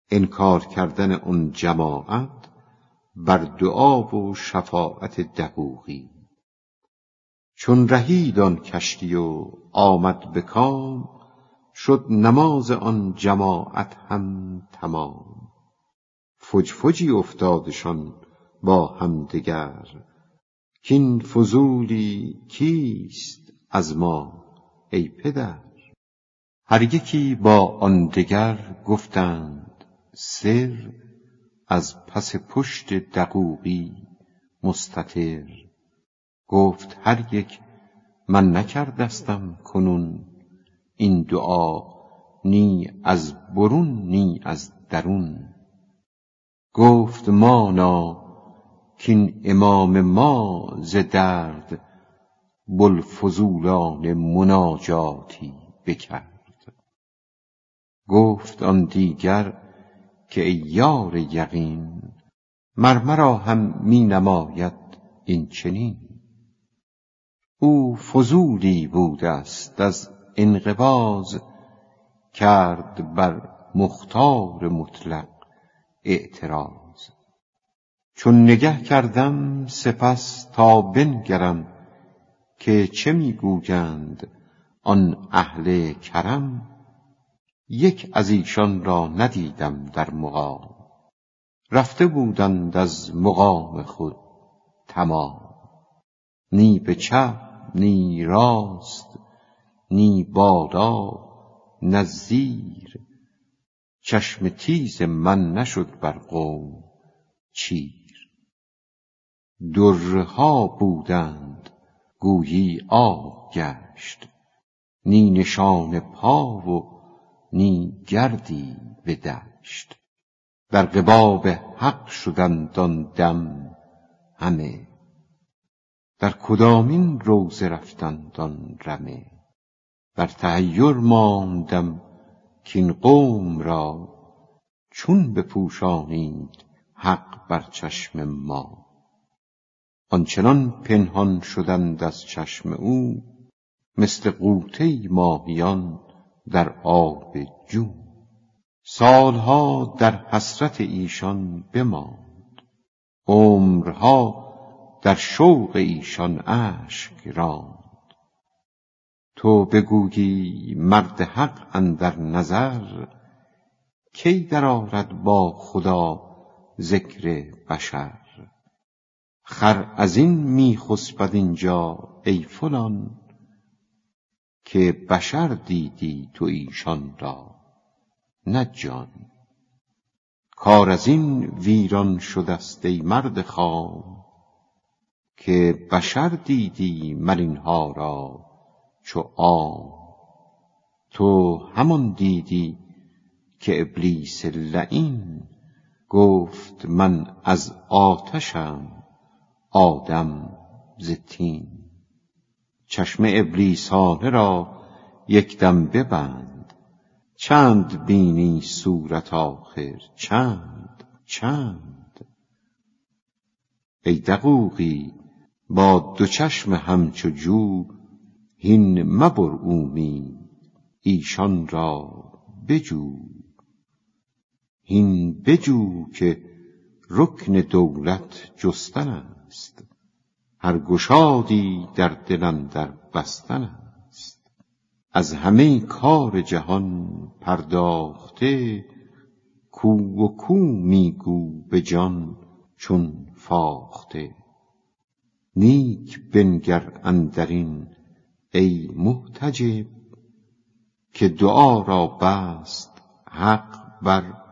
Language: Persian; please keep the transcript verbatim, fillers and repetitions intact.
انکار کردن اون جماعت بر دعا و شفاعت دقوقی. چون رهید آن کشتی و آمد به کام، شد نماز آن جماعت هم تمام. فج فجی افتادشان با همدگر، کین فضولی کیست از ما ای پدر. هر یکی با آن دگر گفتند سر، از پس پشت دقوقی مستتر. گفت هر یک من نکردستم کنون، این دعا نی از برون نی از درون. گفت مانا کین امام ما ز درد، بوالفضولان مناجاتی بکرد. گفت آن دیگر که ای یار یقین، مر مرا هم می نماید این چنین. او فضولی بوده است از انقباض، کرد بر مختار مطلق اعتراض. چون نگه کردم سپس تا بنگرم، که چه می گویند آن اهل کرم. یک از ایشان را ندیدم در مقام، رفته بودند از مقام خود تمام. نی به چپ نی راست نی بالا نه زیر، چشم تیز من نشد بر قوم چیر. درها بودند گویی آب گشت، نی نشان پا و نی گردی به دشت. در قباب حق شدند آن دم همه، در کدامین روضه رفتند آن رمه. در تحیر ماندم کین قوم را، چون بپوشانید حق بر چشم ما. آنچنان پنهان شدند از چشم او، مثل غوطه ماهیان در آب جو. سالها در حسرت ایشان بماند، عمرها در شوق ایشان اشک راند. تو بگویی مرد حق اندر نظر، کی درآرد با خدا ذکر بشر. خر از این می خسبد اینجا ای فلان، که بشر دیدی تو ایشان را نه جان. کار از این ویران شدست ای مرد خام، که بشر دیدی مر اینها را چو عام. تو همان دیدی که ابلیس لعین، گفت من از آتشم آدم ز طین. چشم ابلیسانه را یک دم ببند، چند بینی صورت آخر چند چند. ای دقوقی با دو چشم همچو جو، هین مبر اومید ایشان را بجو. هین بجو که رکن دولت جستن است، هر گشادی در دل اندر بستن است. از همه کار جهان پرداخته، کو و کو می گو به جان چون فاخته. نیک بنگر اندرین ای محتجب، که دعا را بست حق بر